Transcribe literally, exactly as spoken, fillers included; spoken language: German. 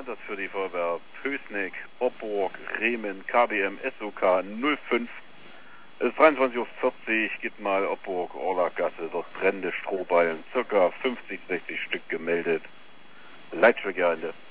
Einsatz für die Feuerwehr Pößneck, Opburg, Bremen, K B M S O K null fünf. Es ist dreiundzwanzig Uhr vierzig, geht mal Opburg, Orlagasse, dort brennende Strohballen, circa fünfzig, sechzig Stück gemeldet. Leitstücke